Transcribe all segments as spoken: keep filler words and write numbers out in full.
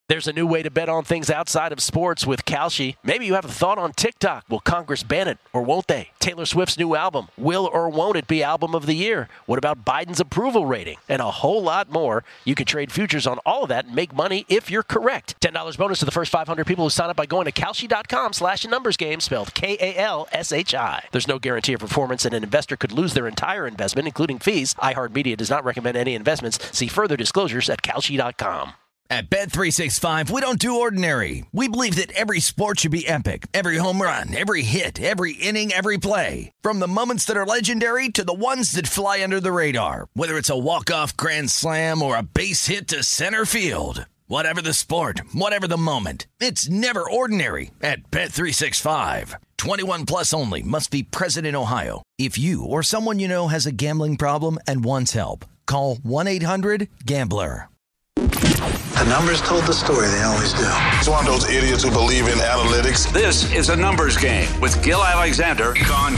There's a new way to bet on things outside of sports with Kalshi. Maybe you have a thought on TikTok. Will Congress ban it or won't they? Taylor Swift's new album. Will or won't it be album of the year? What about Biden's approval rating? And a whole lot more. You can trade futures on all of that and make money if you're correct. ten dollars bonus to the first five hundred people who sign up by going to Kalshi.com slash numbers game, spelled K A L S H I. There's no guarantee of performance, and an investor could lose their entire investment, including fees. iHeartMedia does not recommend any investments. See further disclosures at Kalshi dot com. At Bet three sixty-five, we don't do ordinary. We believe that every sport should be epic. Every home run, every hit, every inning, every play. From the moments that are legendary to the ones that fly under the radar. Whether it's a walk-off grand slam or a base hit to center field. Whatever the sport, whatever the moment. It's never ordinary at Bet three sixty-five. twenty-one plus only. Must be present in Ohio. If you or someone you know has a gambling problem and wants help, call one eight hundred gambler. The numbers told the story, they always do. It's one of those idiots who believe in analytics. This is a numbers game with Gil Alexander on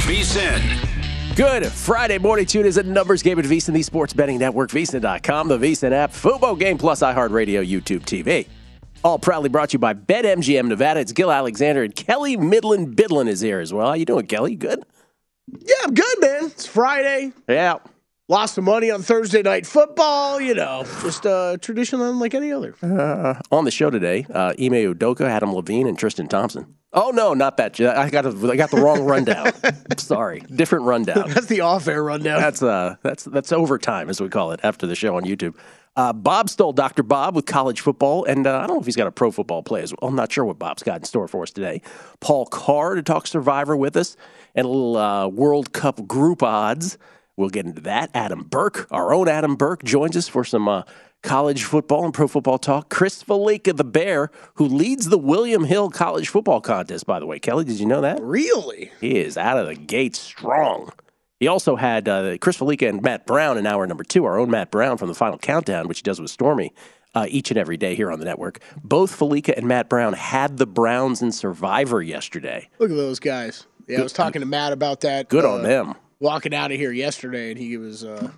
VSiN. Good Friday morning. Tune is a numbers game at VSiN, the sports betting network, VSiN dot com, the VSiN app, Fubo Game Plus, iHeartRadio, YouTube T V. All proudly brought to you by BetMGM Nevada. It's Gil Alexander, and Kelly Midland Bidlin is here as well. How you doing, Kelly? Good? Yeah, I'm good, man. It's Friday. Yeah. Lost some money on Thursday Night Football, you know, just uh, tradition unlike any other. Uh, on the show today, uh, Ime Udoka, Adam Levine, and Tristan Thompson. Oh, no, not that. I got, a, I got the wrong rundown. Sorry. Different rundown. That's the off-air rundown. That's uh, that's that's overtime, as we call it, after the show on YouTube. Uh, Bob stole Doctor Bob with college football, and uh, I don't know if he's got a pro football play as well. I'm not sure what Bob's got in store for us today. Paul Carr to talk Survivor with us, and a little uh, World Cup group odds. We'll get into that. Adam Burke, our own Adam Burke, joins us for some uh, college football and pro football talk. Chris Fallica, the Bear, who leads the William Hill College Football Contest, by the way. Kelly, did you know that? Really? He is out of the gate strong. He also had uh, Chris Fallica and Matt Brown in hour number two, our own Matt Brown from the Final Countdown, which he does with Stormy uh, each and every day here on the network. Both Fallica and Matt Brown had the Browns in Survivor yesterday. Look at those guys. Yeah, good. I was talking to Matt about that. Good uh, on them. Walking out of here yesterday, and he was, uh,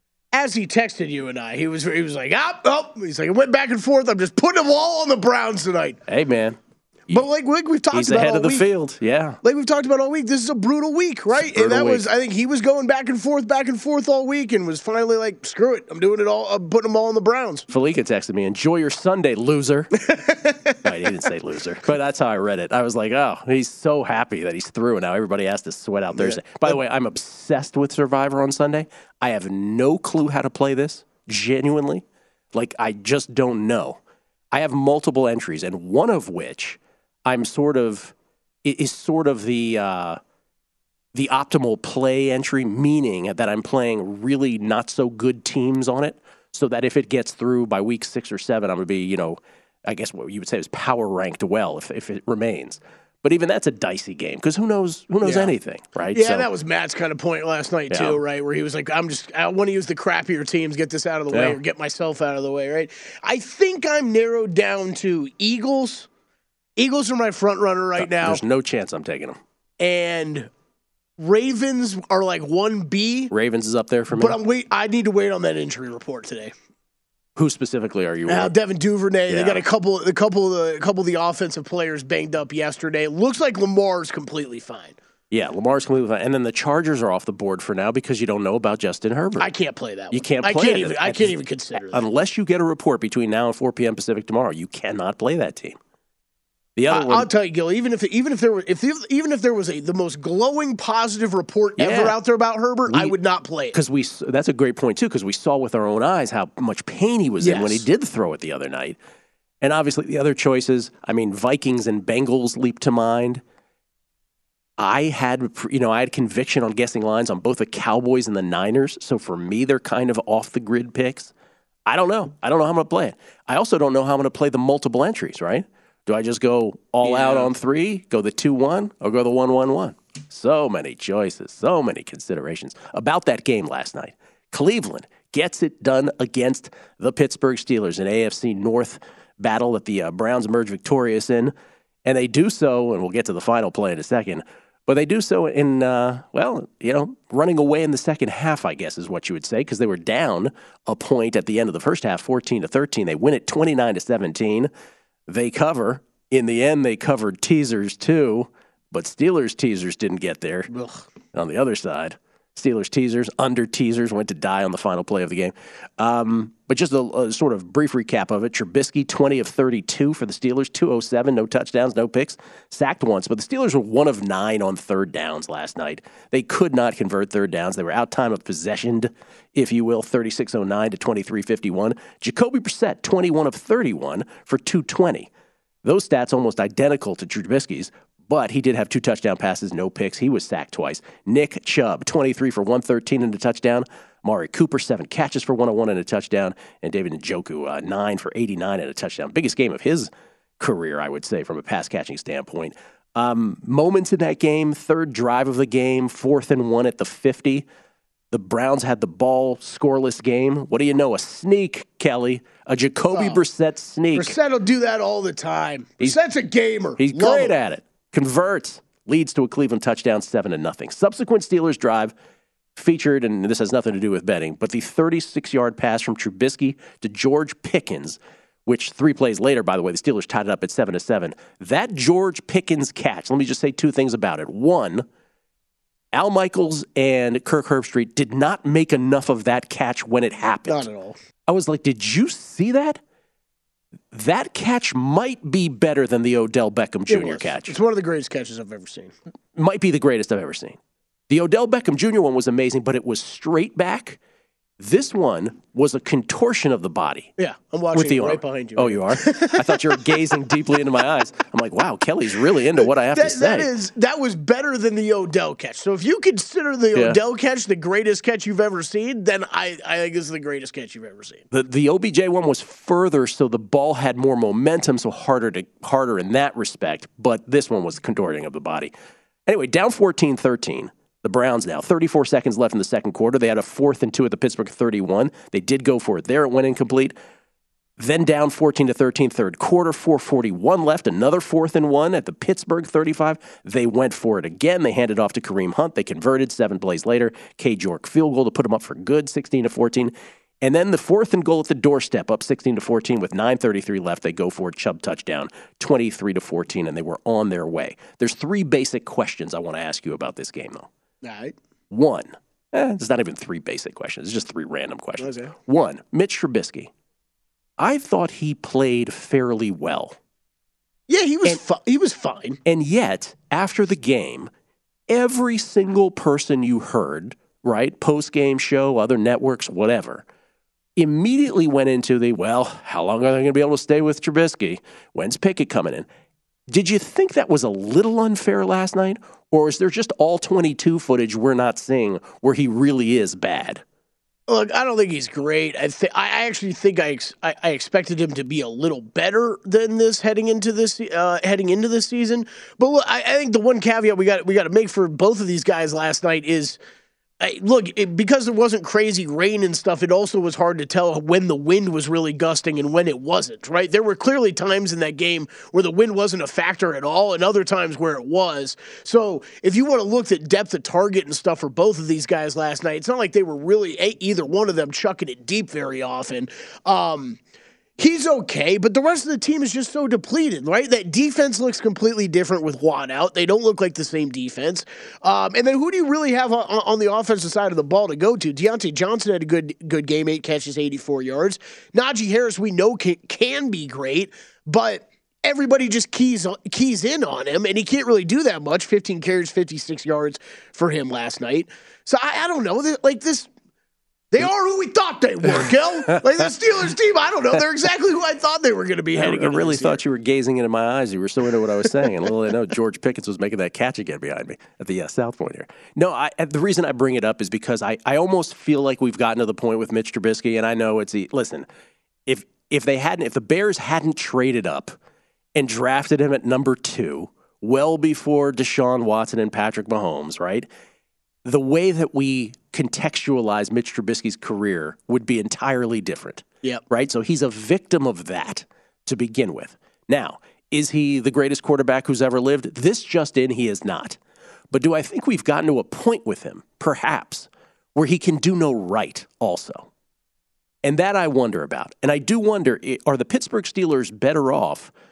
as he texted you and I, he was he was like, oh, oh, he's like, I went back and forth. I'm just putting them all on the Browns tonight. Hey, man. But like, like we've talked He's about ahead all of the week, field, yeah. Like we've talked about all week, this is a brutal week, right? Brutal and that week. was, I think he was going back and forth, back and forth all week, and was finally like, screw it, I'm doing it all, I'm putting them all on the Browns. Fallica texted me, enjoy your Sunday, loser. No, he didn't say loser, but that's how I read it. I was like, oh, he's so happy that he's through, and now everybody has to sweat out Thursday. Yeah. By the way, I'm obsessed with Survivor on Sunday. I have no clue how to play this, genuinely. Like, I just don't know. I have multiple entries, and one of which I'm sort of is sort of the uh, the optimal play entry, meaning that I'm playing really not so good teams on it, so that if it gets through by week six or seven, I'm going to be, you know, I guess what you would say is power ranked well if if it remains. But even that's a dicey game because who knows who knows yeah. anything, right? Yeah, so, that was Matt's kind of point last night yeah. too, right? Where he was like, "I'm just I want to use the crappier teams, get this out of the yeah. way, or get myself out of the way." Right? I think I'm narrowed down to Eagles. Eagles are my front runner right now. There's no chance I'm taking them. And Ravens are like one B. Ravens is up there for me. But I'm wait. I need to wait on that injury report today. Who specifically are you? Now, Devin Duvernay. Yeah. They got a couple, a couple of the, a couple of the offensive players banged up yesterday. It looks like Lamar's completely fine. Yeah, Lamar's completely fine. And then the Chargers are off the board for now because you don't know about Justin Herbert. I can't play that one. You can't play I can't it. even. I can't even consider that. Unless you get a report between now and four p.m. Pacific tomorrow, you cannot play that team. The other I, one, I'll tell you, Gil. Even if even if there was if even if there was a the most glowing positive report yeah. ever out there about Herbert, we, I would not play it. Because we that's a great point too. Because we saw with our own eyes how much pain he was yes. in when he did throw it the other night. And obviously the other choices. I mean, Vikings and Bengals leap to mind. I had you know I had conviction on guessing lines on both the Cowboys and the Niners. So for me, they're kind of off the grid picks. I don't know. I don't know how I'm going to play it. I also don't know how I'm going to play the multiple entries. Right. Do I just go all yeah. out on three, go the two one, or go the one one one? So many choices, so many considerations about that game last night. Cleveland gets it done against the Pittsburgh Steelers, an A F C North battle that the uh, Browns emerge victorious in. And they do so, and we'll get to the final play in a second, but they do so in, uh, well, you know, running away in the second half, I guess is what you would say, because they were down a point at the end of the first half, fourteen to thirteen. They win it twenty-nine to seventeen. They cover. In the end, they covered teasers too, but Steelers teasers didn't get there. Ugh. On the other side, Steelers teasers, under teasers, went to die on the final play of the game. Um, but just a, a sort of brief recap of it. Trubisky, twenty of thirty-two for the Steelers, two oh seven, no touchdowns, no picks, sacked once. But the Steelers were one of nine on third downs last night. They could not convert third downs. They were out time of possession, if you will, thirty-six oh nine to twenty-three fifty-one. Jacoby Brissett, twenty-one of thirty-one for two twenty. Those stats almost identical to Trubisky's, but he did have two touchdown passes, no picks. He was sacked twice. Nick Chubb, twenty-three for one thirteen and a touchdown. Mari Cooper, seven catches for one oh one and a touchdown. And David Njoku, uh, nine for eighty-nine and a touchdown. Biggest game of his career, I would say, from a pass-catching standpoint. Um, moments in that game, third drive of the game, fourth and one at the fifty. The Browns had the ball, scoreless game. What do you know? A sneak, Kelly. A Jacoby oh, Brissett sneak. Brissett will do that all the time. Brissett's a gamer. He's Love great him. at it. Converts, leads to a Cleveland touchdown, seven to nothing. Subsequent Steelers drive featured, and this has nothing to do with betting, but the thirty-six-yard pass from Trubisky to George Pickens, which three plays later, by the way, the Steelers tied it up at seven to seven. That George Pickens catch, let me just say two things about it. One, Al Michaels and Kirk Herbstreit did not make enough of that catch when it happened. Not at all. I was like, did you see that? That catch might be better than the Odell Beckham Junior catch. It's one of the greatest catches I've ever seen. Might be the greatest I've ever seen. The Odell Beckham Junior one was amazing, but it was straight back. This one was a contortion of the body. Yeah, I'm watching with the right arm. behind you. Oh, you are? I thought you were gazing deeply into my eyes. I'm like, wow, Kelly's really into what I have that, to say. That is that was better than the Odell catch. So if you consider the Yeah. Odell catch the greatest catch you've ever seen, then I, I think this is the greatest catch you've ever seen. The the O B J one was further, so the ball had more momentum, so harder to harder in that respect. But this one was contorting of the body. Anyway, down fourteen thirteen. The Browns now, thirty-four seconds left in the second quarter. They had a fourth and two at the Pittsburgh thirty-one. They did go for it there. It went incomplete. Then down fourteen to thirteen, third quarter, four forty-one left. Another fourth and one at the Pittsburgh thirty-five. They went for it again. They handed off to Kareem Hunt. They converted seven plays later. K. York field goal to put them up for good, sixteen to fourteen. And then the fourth and goal at the doorstep, up sixteen to fourteen with nine thirty-three left. They go for a Chubb touchdown, twenty-three to fourteen, and they were on their way. There's three basic questions I want to ask you about this game, though. All right. One, eh, it's not even three basic questions. It's just three random questions. Okay. One, Mitch Trubisky. I thought he played fairly well. Yeah, he was And- fi- he was fine. And yet, after the game, every single person you heard, right, post-game show, other networks, whatever, immediately went into the, well, how long are they going to be able to stay with Trubisky? When's Pickett coming in? Did you think that was a little unfair last night? Or is there just all twenty-two footage we're not seeing where he really is bad? Look, I don't think he's great. I th- I actually think I, ex- I I expected him to be a little better than this heading into this uh, heading into this season. But look, I, I think the one caveat we got we got to make for both of these guys last night is, I, look, it, because there wasn't crazy rain and stuff, it also was hard to tell when the wind was really gusting and when it wasn't, right? There were clearly times in that game where the wind wasn't a factor at all and other times where it was. So if you want to look at depth of target and stuff for both of these guys last night, it's not like they were really, either one of them chucking it deep very often. Um He's okay, but the rest of the team is just so depleted, right? That defense looks completely different with Watt out. They don't look like the same defense. Um, and then who do you really have on, on the offensive side of the ball to go to? Deontay Johnson had a good good game, eight catches, eighty-four yards. Najee Harris, we know can, can be great, but everybody just keys keys in on him, and he can't really do that much. fifteen carries, fifty-six yards for him last night. So I, I don't know. Like this... They are who we thought they were, Gil. Like the Steelers team, I don't know. They're exactly who I thought they were going to be heading I, I into really this thought year. you were gazing into my eyes. You were so into what I was saying. And little I know, George Pickens was making that catch again behind me at the uh, South Point here. No, I, the reason I bring it up is because I, I almost feel like we've gotten to the point with Mitch Trubisky, and I know it's the listen. If if they hadn't, if the Bears hadn't traded up and drafted him at number two, well before Deshaun Watson and Patrick Mahomes, right? The way that we contextualize Mitch Trubisky's career would be entirely different. Yep. Right? So he's a victim of that to begin with. Now, is he the greatest quarterback who's ever lived? This just in, he is not. But do I think we've gotten to a point with him, perhaps, where he can do no right also? And that I wonder about. And I do wonder, are the Pittsburgh Steelers better off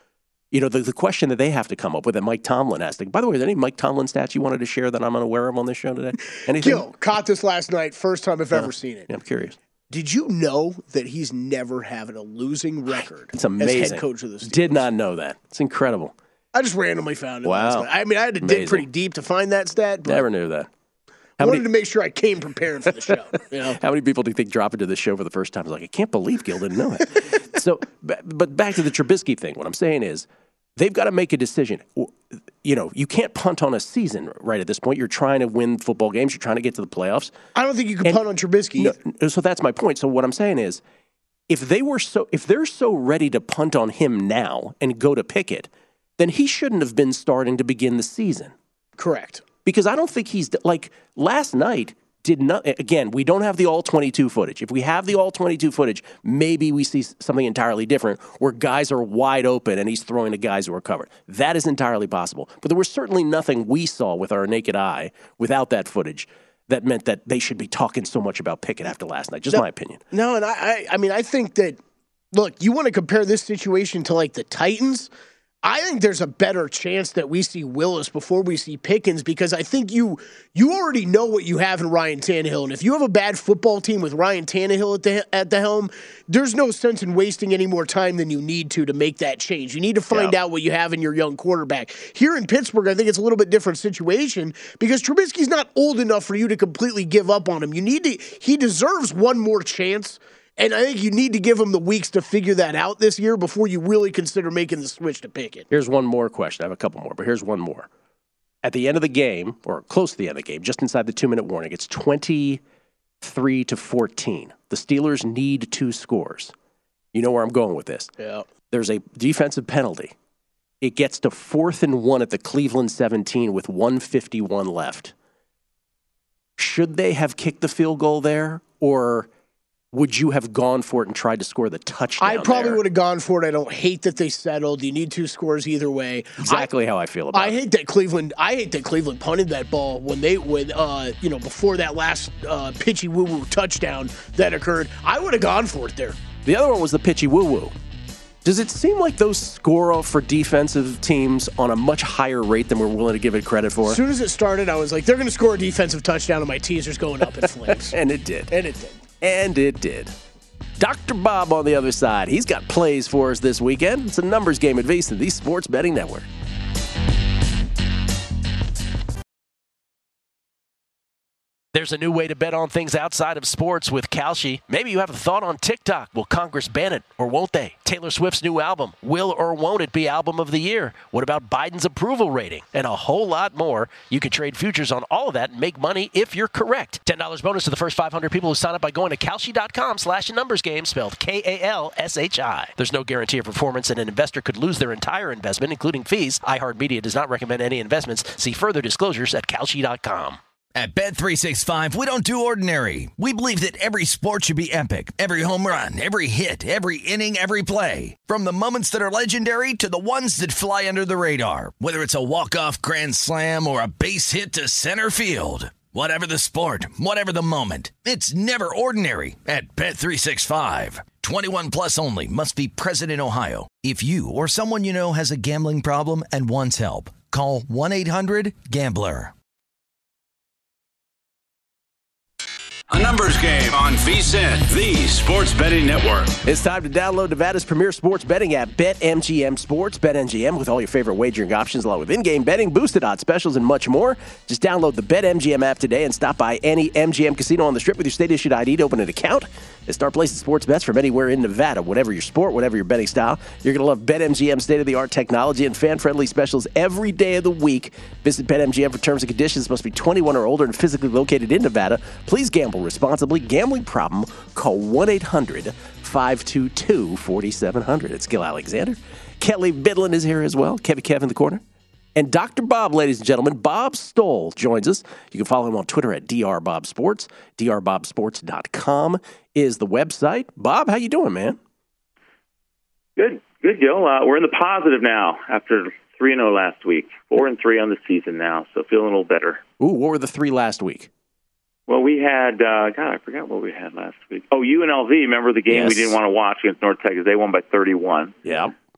you know, the, the question that they have to come up with that Mike Tomlin has to. By the way, are there any Mike Tomlin stats you wanted to share that I'm unaware of on this show today? Anything? Gil, caught this last night. First time I've Yeah. ever seen it. Yeah, I'm curious. Did you know that he's never having a losing record It's amazing. as head coach of the Steelers? Did not know that. It's incredible. I just randomly found it. Wow. Last night. I mean, I had to Amazing. dig pretty deep to find that stat, but Never knew that. I How wanted many, to make sure I came prepared for the show. You know? how many people do you think drop into this show for the first time? It's like, I can't believe Gil didn't know it. so, but but back to the Trubisky thing. What I'm saying is, they've got to make a decision. You know, you can't punt on a season right at this point. You're trying to win football games. You're trying to get to the playoffs. I don't think you can And- punt on Trubisky. No, so that's my point. So what I'm saying is, if they were so, if they're so ready to punt on him now and go to Pickett, then he shouldn't have been starting to begin the season. Correct. Because I don't think he's like last night. Did not again. We don't have the all twenty-two footage. If we have the all twenty-two footage, maybe we see something entirely different, where guys are wide open and he's throwing to guys who are covered. That is entirely possible. But there was certainly nothing we saw with our naked eye without that footage that meant that they should be talking so much about Pickett after last night. Just No, my opinion. No, and I, I, I mean, I think that. Look, you want to compare this situation to like the Titans? I think there's a better chance that we see Willis before we see Pickens, because I think you you already know what you have in Ryan Tannehill. And if you have a bad football team with Ryan Tannehill at the at the helm, there's no sense in wasting any more time than you need to to make that change. You need to find Yeah. out what you have in your young quarterback. Here in Pittsburgh, I think it's a little bit different situation because Trubisky's not old enough for you to completely give up on him. You need to he deserves one more chance. And I think you need to give him the weeks to figure that out this year before you really consider making the switch to Pickett. Here's one more question. I have a couple more, but here's one more. At the end of the game, or close to the end of the game, just inside the two-minute warning, it's twenty-three to fourteen. The Steelers need two scores. You know where I'm going with this. Yeah. There's a defensive penalty. It gets to fourth and one at the Cleveland seventeen with one fifty-one left. Should they have kicked the field goal there, or would you have gone for it and tried to score the touchdown? I probably there? would have gone for it. I don't hate that they settled. You need two scores either way. Exactly how I feel about I it. hate that Cleveland. I hate that Cleveland punted that ball when they when uh you know before that last uh, pitchy woo woo touchdown that occurred. I would have gone for it there. The other one was the pitchy woo-woo. Does it seem like those score for defensive teams on a much higher rate than we're willing to give it credit for? As soon as it started, I was like, they're going to score a defensive touchdown, and my teaser's going up in flames. And it did. And it did. And it did. Doctor Bob on the other side. He's got plays for us this weekend. It's a numbers game at VSiN, the Sports Betting Network. There's a new way to bet on things outside of sports with Kalshi. Maybe you have a thought on TikTok. Will Congress ban it or won't they? Taylor Swift's new album. Will or won't it be album of the year? What about Biden's approval rating? And a whole lot more. You can trade futures on all of that and make money if you're correct. ten dollars bonus to the first five hundred people who sign up by going to Kalshi.com slash numbers game, spelled K A L S H I. There's no guarantee of performance, and an investor could lose their entire investment, including fees. iHeartMedia does not recommend any investments. See further disclosures at Kalshi dot com. At Bet three sixty-five, we don't do ordinary. We believe that every sport should be epic. Every home run, every hit, every inning, every play. From the moments that are legendary to the ones that fly under the radar. Whether it's a walk-off grand slam or a base hit to center field. Whatever the sport, whatever the moment. It's never ordinary at Bet three sixty-five. twenty-one plus only. Must be present in Ohio. If you or someone you know has a gambling problem and wants help, call one eight hundred gambler. A numbers game on VSiN, the Sports Betting Network. It's time to download Nevada's premier sports betting app, BetMGM Sports. BetMGM with all your favorite wagering options, along with in-game betting, boosted odds specials, and much more. Just download the BetMGM app today and stop by any M G M casino on the Strip with your state-issued I D to open an account and start placing sports bets from anywhere in Nevada. Whatever your sport, whatever your betting style, you're going to love BetMGM's state-of-the-art technology and fan-friendly specials every day of the week. Visit BetMGM for terms and conditions. Must be twenty-one or older and physically located in Nevada. Please gamble responsibly. Gambling problem? Call one eight hundred five two two four seven zero zero. It's Gil Alexander. Kelly Bidlin is here as well. Kevin Kev in the corner. And Doctor Bob, ladies and gentlemen, Bob Stoll joins us. You can follow him on Twitter at D R Bob Sports. D R Bob Sports dot com is the website. Bob, how you doing, man? Good, good, Gil. Uh, we're in the positive now after three and oh last week. four and three on the season now, so feeling a little better. Ooh, what were the three last week? Well, we had, uh, God, I forgot what we had last week. Oh, U N L V, remember the game Yes. we didn't want to watch against North Texas? They won by thirty-one. Yeah.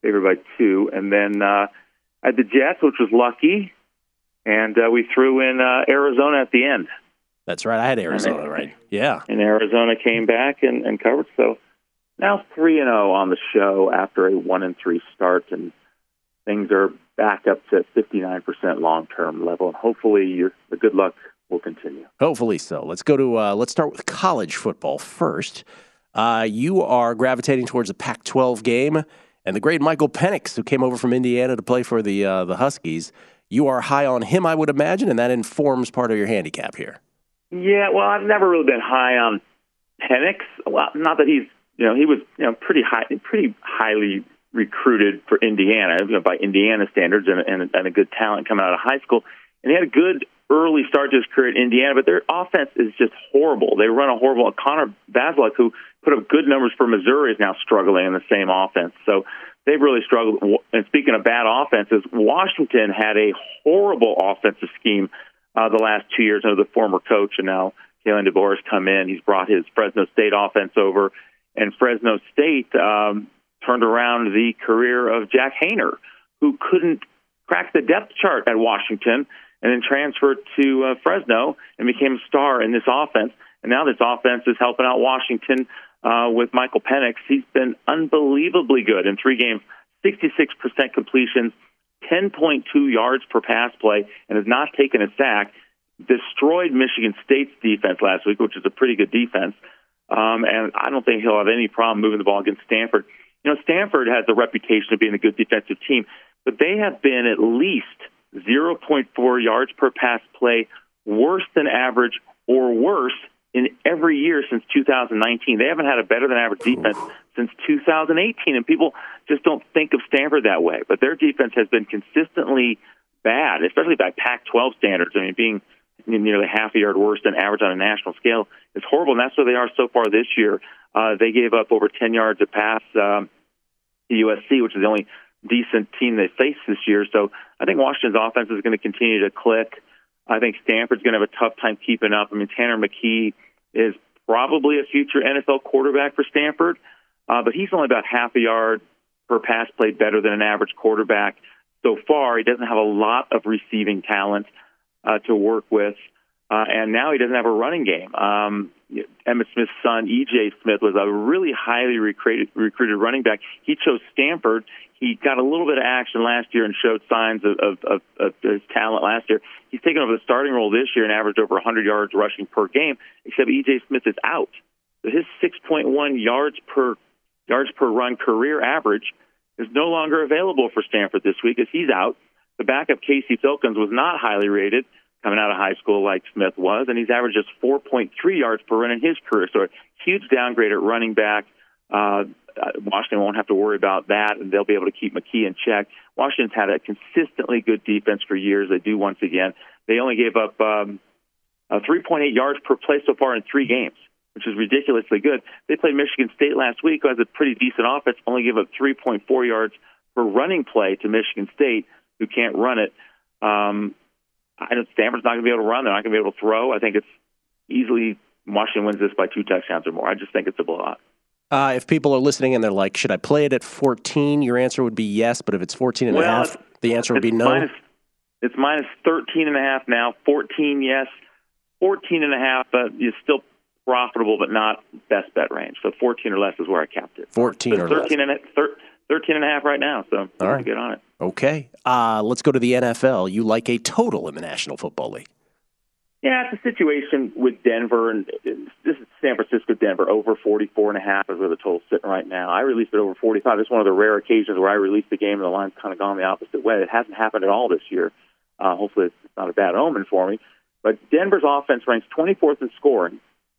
favored by two. And then uh, I had the Jets, which was lucky, and uh, we threw in uh, Arizona at the end. That's right. I had Arizona, right? Yeah. And Arizona came back and, and covered. So now three and zero on the show after a one and three start, and things are back up to fifty-nine percent long term level. And hopefully, your the good luck will continue. Hopefully so. Let's go to uh, let's start with college football first. Uh, you are gravitating towards a Pac twelve game, and the great Michael Penix, who came over from Indiana to play for the uh, the Huskies. You are high on him, I would imagine, and that informs part of your handicap here. Yeah, well, I've never really been high on Penix. Well, not that he's, you know, he was, you know, pretty high, pretty highly recruited for Indiana, you know, by Indiana standards, and, and, and a good talent coming out of high school. And he had a good early start to his career at Indiana, but their offense is just horrible. They run a horrible. Connor Bazelak, who put up good numbers for Missouri, is now struggling in the same offense. So they've really struggled. And speaking of bad offenses, Washington had a horrible offensive scheme Uh, the last two years under the former coach, and now Kalen DeBoer has come in. He's brought his Fresno State offense over, and Fresno State um, turned around the career of Jack Hayner, who couldn't crack the depth chart at Washington, and then transferred to uh, Fresno and became a star in this offense. And now this offense is helping out Washington uh, with Michael Penix. He's been unbelievably good in three games, sixty-six percent completions, ten point two yards per pass play, and has not taken a sack. Destroyed Michigan State's defense last week, which is a pretty good defense. Um, and I don't think he'll have any problem moving the ball against Stanford. You know, Stanford has a reputation of being a good defensive team, but they have been at least zero point four yards per pass play worse than average or worse in every year since two thousand nineteen. They haven't had a better than average defense since two thousand eighteen, and people just don't think of Stanford that way. But their defense has been consistently bad, especially by Pac twelve standards. I mean, being nearly half a yard worse than average on a national scale is horrible, and that's where they are so far this year. Uh, they gave up over ten yards a pass um, to U S C, which is the only decent team they faced this year. So I think Washington's offense is going to continue to click. I think Stanford's going to have a tough time keeping up. I mean, Tanner McKee is probably a future N F L quarterback for Stanford, uh, but he's only about half a yard per pass play better than an average quarterback so far. He doesn't have a lot of receiving talent uh, to work with, uh, and now he doesn't have a running game. Um, Emmitt Smith's son, E J Smith, was a really highly recruited, recruited running back. He chose Stanford. He got a little bit of action last year and showed signs of, of, of, of his talent last year. He's taken over the starting role this year and averaged over one hundred yards rushing per game, except E J Smith is out. So his six point one yards per yards per run career average is no longer available for Stanford this week as he's out. The backup, Casey Filkins, was not highly rated coming out of high school like Smith was, and he's averaged just four point three yards per run in his career. So a huge downgrade at running back. Uh, Washington won't have to worry about that, and they'll be able to keep McKee in check. Washington's had a consistently good defense for years. They do once again. They only gave up um, uh, three point eight yards per play so far in three games, which is ridiculously good. They played Michigan State last week, who has a pretty decent offense, only gave up three point four yards per running play to Michigan State, who can't run it. Um, I know Stanford's not going to be able to run. They're not going to be able to throw. I think it's easily Washington wins this by two touchdowns or more. I just think it's a blowout. Uh, if people are listening and they're like, should I play it at fourteen? Your answer would be yes, but if it's fourteen and well, a half, the answer would be no. Minus, it's minus thirteen and a half now. fourteen, yes. fourteen and a half, but it's still profitable, but not best bet range. So fourteen or less is where I capped it. fourteen so or thirteen less. And, thirteen and a half right now, so all right. Get on it. Okay. Uh, let's go to the N F L. You like a total in the National Football League. Yeah, it's a situation with Denver, and this is San Francisco, Denver, over forty-four and a half is where the total's sitting right now. I released it over forty-five. It's one of the rare occasions where I released the game and the line's kind of gone the opposite way. It hasn't happened at all this year. Uh, hopefully it's not a bad omen for me. But Denver's offense ranks twenty-fourth in scoring,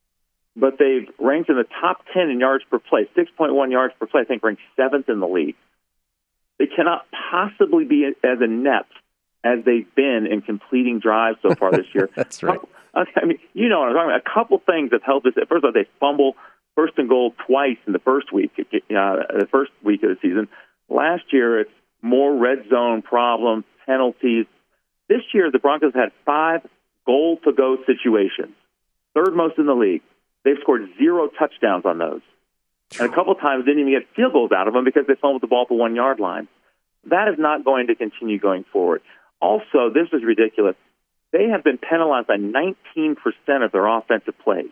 but they've ranked in the top ten in yards per play, six point one yards per play, I think ranked seventh in the league. They cannot possibly be as inept as they've been in completing drives so far this year. That's right. I mean, you know what I'm talking about. A couple things have helped us. First of all, they fumble first and goal twice in the first week, uh, the first week of the season. Last year, it's more red zone problems, penalties. This year, the Broncos had five goal-to-go situations, third most in the league. They've scored zero touchdowns on those. and a couple times didn't even get field goals out of them because they fumbled the ball at the one-yard line. That is not going to continue going forward. Also, this is ridiculous. They have been penalized by nineteen percent of their offensive plays.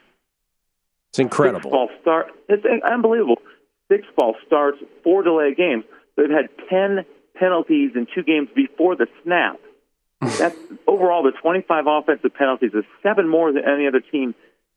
It's incredible. Six false start. It's unbelievable. Six false starts, four delayed games. They've had ten penalties in two games before the snap. That's overall the twenty-five offensive penalties is seven more than any other team.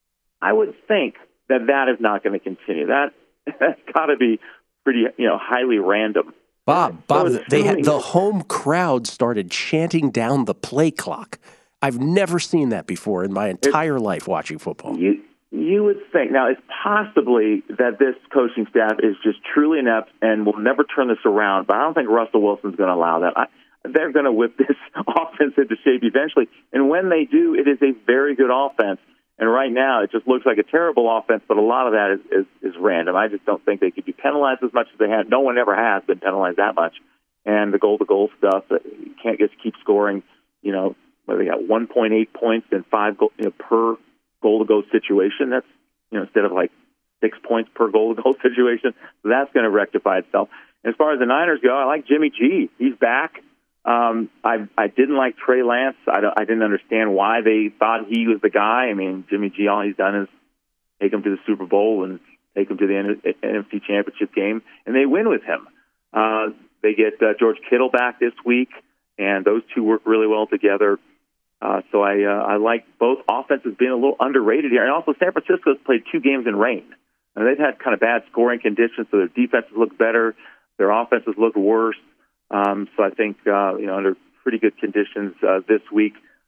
I would think that that is not going to continue. That that's got to be pretty, you know, highly random. Bob, Bob, so they had the home crowd started chanting down the play clock. I've never seen that before in my entire life watching football. You you would think now it's possibly that this coaching staff is just truly inept and will never turn this around. But I don't think Russell Wilson's going to allow that. I, they're going to whip this offense into shape eventually, and when they do, it is a very good offense. And right now, it just looks like a terrible offense, but a lot of that is, is, is random. I just don't think they could be penalized as much as they have. No one ever has been penalized that much. And the goal-to-goal stuff, you can't just keep scoring, you know, whether they got one point eight points and five goal, you know, per goal-to-goal situation. That's, you know, instead of like six points per goal-to-goal situation. So that's going to rectify itself. And as far as the Niners go, I like Jimmy G. He's back. Um, I I didn't like Trey Lance. I, don't, I didn't understand why they thought he was the guy. I mean, Jimmy G, all he's done is take him to the Super Bowl and take him to the N F C Championship game, and they win with him. Uh, they get uh, George Kittle back this week, and those two work really well together. Uh, so I uh, I like both offenses being a little underrated here. And also San Francisco's played two games in rain. And they've had kind of bad scoring conditions, so their defenses look better, their offenses look worse. Um, so I think, uh, you know, under pretty good conditions uh, this week,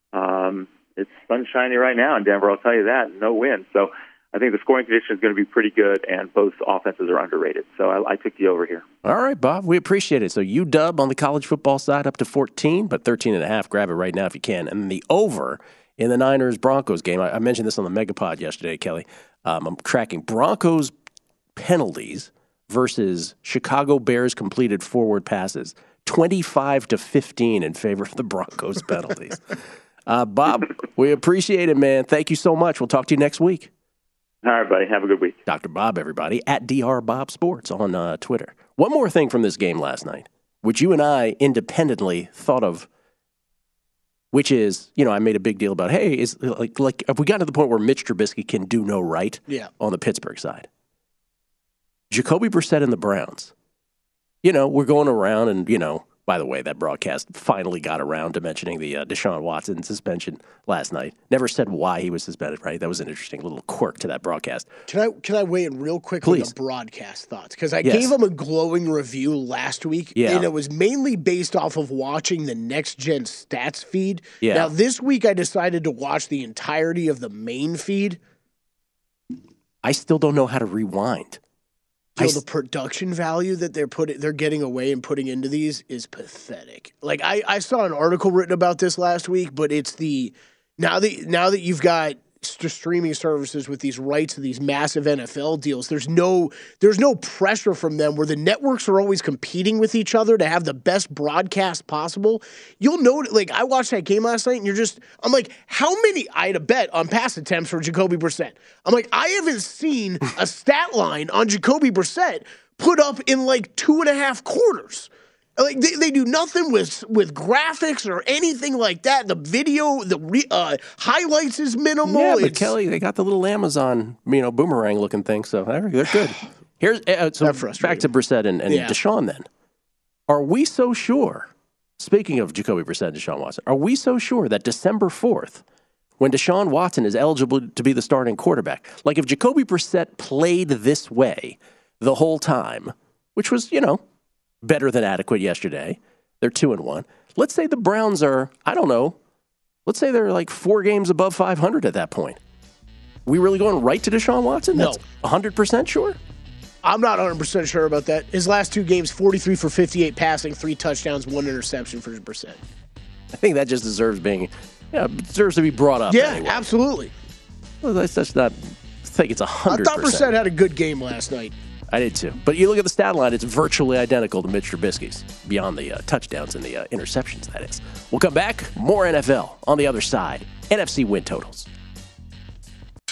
um, it's sunshiny right now in Denver, I'll tell you that, no wind. So I think the scoring condition is going to be pretty good, and both offenses are underrated. So I, I took the over here. All right, Bob, we appreciate it. So U W on the college football side up to fourteen, but thirteen and a half. Grab it right now if you can. And the over in the Niners-Broncos game, I, I mentioned this on the Megapod yesterday, Kelly. Um, I'm tracking Broncos penalties versus Chicago Bears completed forward passes, twenty-five to fifteen in favor of the Broncos penalties. uh, Bob, we appreciate it, man. Thank you so much. We'll talk to you next week. All right, buddy. Have a good week. Doctor Bob, everybody, at D R Bob Sports on uh, Twitter. One more thing from this game last night, which you and I independently thought of, which is, you know, I made a big deal about, hey, is like, like have we gotten to the point where Mitch Trubisky can do no right yeah. on the Pittsburgh side? Jacoby Brissett and the Browns. You know, we're going around and, you know, by the way, that broadcast finally got around to mentioning the uh, Deshaun Watson suspension last night. Never said why he was suspended, right? That was an interesting little quirk to that broadcast. Can I can I weigh in real quick Please. on the broadcast thoughts? Because I Yes. gave him a glowing review last week, Yeah. and it was mainly based off of watching the Next Gen Stats feed. Yeah. Now, this week I decided to watch the entirety of the main feed. I still don't know how to rewind. So I the s- production value that they're putting, they're getting away and putting into these is pathetic. Like I, I saw an article written about this last week, but it's the now that now that you've got st- streaming services with these rights to these massive N F L deals, there's no there's no pressure from them where the networks are always competing with each other to have the best broadcast possible. You'll note, like I watched that game last night, and you're just, I'm like, how many? I had a bet on pass attempts for Jacoby Brissett. I'm like, I haven't seen a stat line on Jacoby Brissett put up in like two and a half quarters. Like they, they do nothing with with graphics or anything like that. The video, the re, uh, highlights is minimal. Yeah, but It's- Kelly, they got the little Amazon, you know, boomerang looking thing, so they're, they're good. Here's uh, so That frustrating. back to Brissett and, and Yeah. Deshaun. Then, are we so sure? Speaking of Jacoby Brissett and Deshaun Watson, are we so sure that December fourth, when Deshaun Watson is eligible to be the starting quarterback, like if Jacoby Brissett played this way the whole time, which was, you know, better than adequate yesterday. They're two and one. Let's say the Browns are, I don't know, let's say they're like four games above five hundred at that point. We really going right to Deshaun Watson? No. That's one hundred percent sure? I'm not one hundred percent sure about that. His last two games, forty-three for fifty-eight passing, three touchdowns, one interception for Brissett. I think that just deserves being, yeah, deserves to be brought up. Yeah, anyway. absolutely. Well, that's, that's not, I think it's one I hundred thought percent. Brissett had a good game last night. I did too. But you look at the stat line, it's virtually identical to Mitch Trubisky's, beyond the uh, touchdowns and the uh, interceptions, that is. We'll come back, more N F L on the other side. N F C win totals.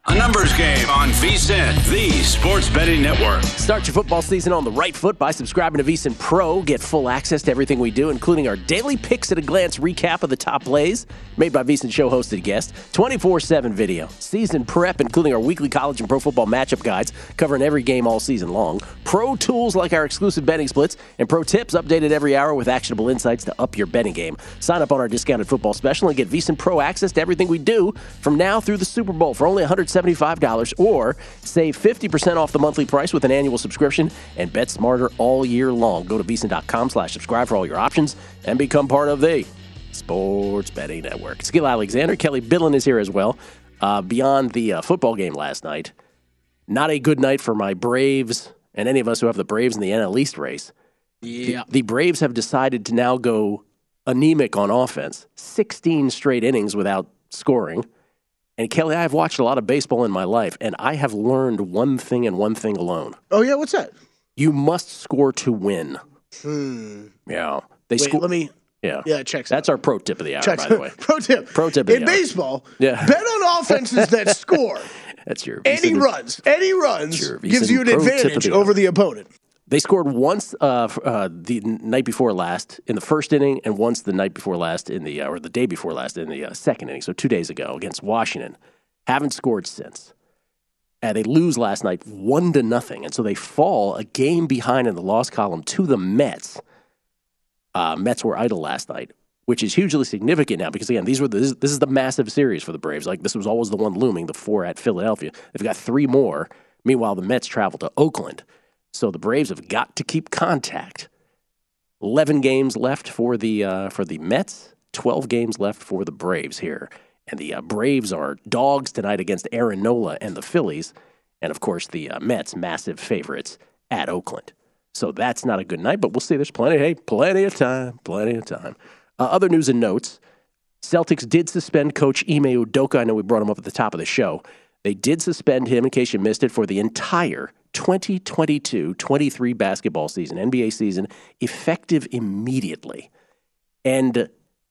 A numbers game on VSiN, the sports betting network. Start your football season on the right foot by subscribing to VSiN Pro. Get full access to everything we do, including our daily picks at a glance recap of the top plays made by VSiN show hosted guests, twenty-four seven video, season prep, including our weekly college and pro football matchup guides covering every game all season long, pro tools like our exclusive betting splits, and pro tips updated every hour with actionable insights to up your betting game. Sign up on our discounted football special and get VSiN Pro access to everything we do from now through the Super Bowl for only one hundred seventy-five dollars, or save fifty percent off the monthly price with an annual subscription and bet smarter all year long. Go to VSiN.com slash subscribe for all your options and become part of the Sports Betting Network. It's Gil Alexander. Kelly Bidlin is here as well. Uh, beyond the uh, football game last night, not a good night for my Braves and any of us who have the Braves in the N L East race. Yeah. The, the Braves have decided to now go anemic on offense. sixteen straight innings without scoring. And Kelly, I have watched a lot of baseball in my life, and I have learned one thing and one thing alone. Oh, yeah? What's that? You must score to win. Hmm. Yeah. They Wait, sco- let me... Yeah. Yeah, it checks That's out. our pro tip of the hour, Checks by the way. Pro tip. Pro tip of In the hour. baseball, Yeah. bet on offenses that score. That's your Any VSiN- runs. Any runs Sure, gives VSiN you an pro tip of advantage the over hour. the opponent. They scored once uh, f- uh, the night before last in the first inning, and once the night before last in the uh, or the day before last in the uh, second inning. So two days ago against Washington, haven't scored since. And they lose last night one to nothing, and so they fall a game behind in the loss column to the Mets. Uh, Mets were idle last night, which is hugely significant now because again, these were the, this, this is the massive series for the Braves. Like this was always the one looming, the four at Philadelphia. They've got three more. Meanwhile, the Mets travel to Oakland. So the Braves have got to keep contact. Eleven games left for the uh, for the Mets. Twelve games left for the Braves here, and the uh, Braves are dogs tonight against Aaron Nola and the Phillies, and of course the uh, Mets massive favorites at Oakland. So that's not a good night, but we'll see. There's plenty, hey, plenty of time, plenty of time. Uh, other news and notes: Celtics did suspend Coach Ime Udoka. I know we brought him up at the top of the show. They did suspend him, in case you missed it, for the entire twenty twenty-two twenty-three basketball season, N B A season, effective immediately. And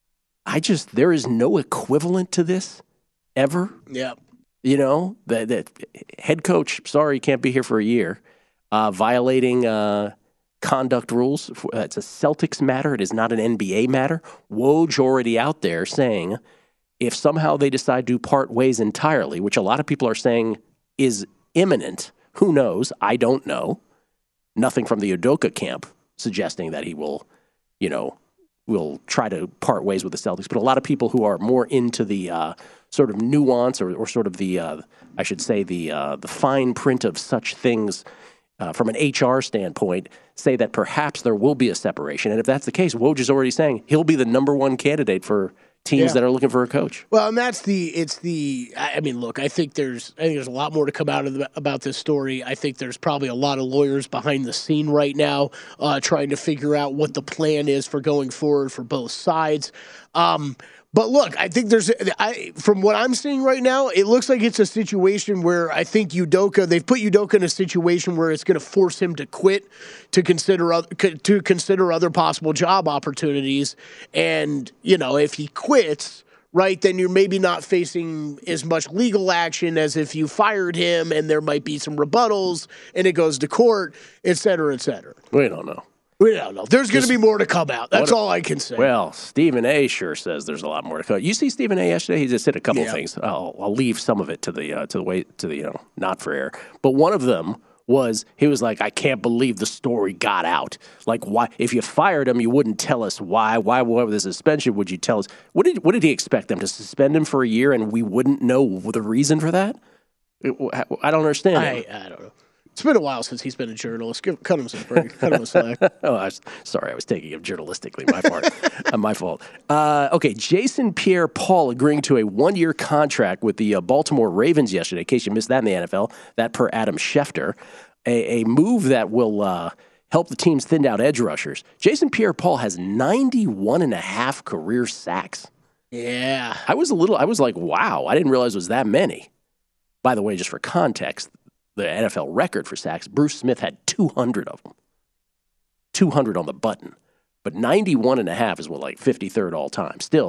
I just, there is no equivalent to this ever. Yeah. You know, the, the head coach, sorry, can't be here for a year, uh, violating uh, conduct rules. It's a Celtics matter. It is not an N B A matter. Woj already out there saying if somehow they decide to part ways entirely, which a lot of people are saying is imminent, who knows? I don't know. Nothing from the Udoka camp suggesting that he will, you know, will try to part ways with the Celtics. But a lot of people who are more into the uh, sort of nuance or, or sort of the, uh, I should say, the uh, the fine print of such things uh, from an H R standpoint say that perhaps there will be a separation. And if that's the case, Woj is already saying he'll be the number one candidate for teams Yeah. that are looking for a coach. Well, and that's the, it's the, I I mean, look, I think there's, I think there's a lot more to come out of the, about this story. I think there's probably a lot of lawyers behind the scene right now uh, trying to figure out what the plan is for going forward for both sides. Um, But look, I think there's, I, from what I'm seeing right now, it looks like it's a situation where I think Udoka, they've put Udoka in a situation where it's going to force him to quit to consider other, to consider other possible job opportunities. And, you know, if he quits, right, then you're maybe not facing as much legal action as if you fired him and there might be some rebuttals and it goes to court, et cetera, et cetera. We don't know. We don't know. There's going to be more to come out. That's What a- all I can say. Well, Stephen A. sure says there's a lot more to come. You see Stephen A. yesterday? He just said a couple Yeah. of things. I'll, I'll leave some of it to the uh, to the way to the you know not for air. But one of them was he was like, I can't believe the story got out. Like, why? If you fired him, you wouldn't tell us why. Why, why the suspension would you tell us? What did what did he expect them to suspend him for a year and we wouldn't know the reason for that? It- I don't understand. I, it. I don't know. It's been a while since he's been a journalist. Give, cut him some break. Cut him a slack. Oh, I was, sorry, I was taking him journalistically. My fault. uh, my fault. Uh, okay, Jason Pierre-Paul agreeing to a one-year contract with the uh, Baltimore Ravens yesterday. In case you missed that in the N F L, that per Adam Schefter, a, a move that will uh, help the team's thinned out edge rushers. Jason Pierre-Paul has ninety-one and a half career sacks. Yeah. I was a little. I was like, wow, I didn't realize it was that many. By the way, just for context, the N F L record for sacks, Bruce Smith had two hundred of them. two hundred on the button. But ninety-one and a half is what, like fifty-third all time. Still,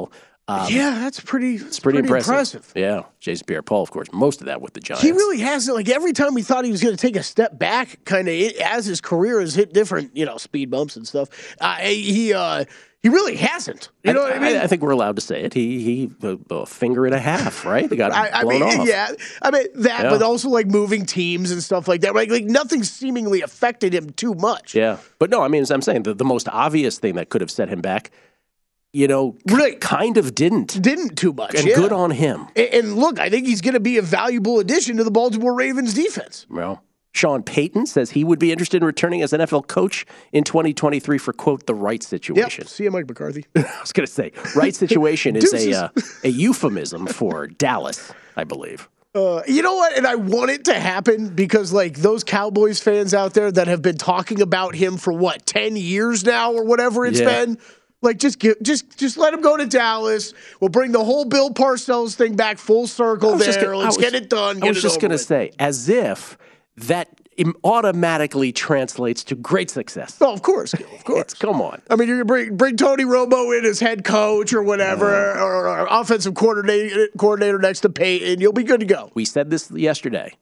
Um, yeah, that's pretty. It's It's pretty, pretty impressive. impressive. Yeah, Jason Pierre-Paul, of course, most of that with the Giants. He really hasn't. Like every time we thought he was going to take a step back, kind of as his career has hit different, you know, speed bumps and stuff. Uh, he uh, he really hasn't. You know I, what I mean? I, I think we're allowed to say it. He he a, a finger and a half, right? He got I, I blown mean, off. yeah. I mean that, Yeah. but also like moving teams and stuff like that. Like, like nothing seemingly affected him too much. Yeah, but no, I mean, as I'm saying, the, the most obvious thing that could have set him back, you know, Right. kind of didn't. Didn't too much. And yeah. good on him. And, and look, I think he's going to be a valuable addition to the Baltimore Ravens defense. Well, Sean Payton says he would be interested in returning as N F L coach in twenty twenty-three for, quote, the right situation. Yep. See you, Mike McCarthy. I was going to say, right situation is a Deuces. uh, a euphemism for Dallas, I believe. Uh, you know what? And I want it to happen because, like, those Cowboys fans out there that have been talking about him for what ten years now or whatever it's Yeah. been, like, just give, just just let him go to Dallas. We'll bring the whole Bill Parcells thing back full circle I was there. just gonna- I Let's was- get it done. I Get was it just over going to with. say, as if that im- automatically translates to great success. Oh, of course, Gil, of course. It's, come on. I mean, you're gonna bring bring Tony Romo in as head coach or whatever, Uh. or, or offensive coordinator coordinator next to Peyton. You'll be good to go. We said this yesterday.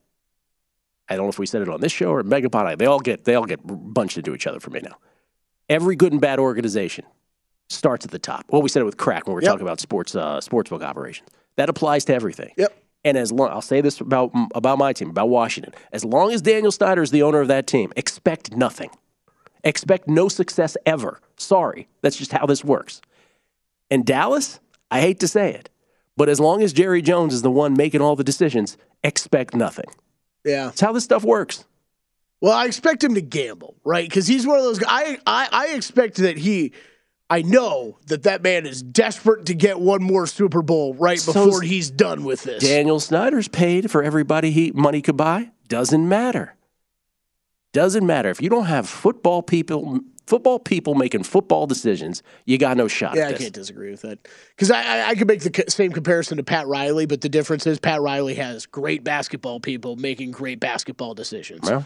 I don't know if we said it on this show or Megapod. They all get they all get bunched into each other for me now. Every good and bad organization starts at the top. Well, we said it with Crack when we were Yep. talking about sports uh, sportsbook operations. That applies to everything. Yep. And as long, I'll say this about about my team, about Washington. As long as Daniel Snyder is the owner of that team, expect nothing. Expect no success ever. Sorry, that's just how this works. And Dallas, I hate to say it, but as long as Jerry Jones is the one making all the decisions, expect nothing. Yeah. That's how this stuff works. Well, I expect him to gamble, right? Because he's one of those guys. I, I, I expect that he, I know that that man is desperate to get one more Super Bowl right So before is- he's done with this. Daniel Snyder's paid for everybody he money could buy. Doesn't matter. Doesn't matter. If you don't have football people football people making football decisions, you got no shot Yeah, at I this. can't disagree with that. Because I, I, I could make the co- same comparison to Pat Riley, but the difference is Pat Riley has great basketball people making great basketball decisions. Well,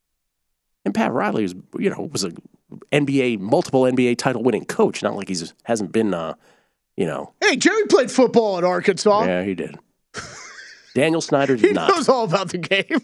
and Pat Riley was, you know, was a N B A multiple N B A title winning coach. Not like he's hasn't been, uh, you know. Hey, Jerry played football in Arkansas. Yeah, he did. Daniel Snyder He did not. knows all about the game.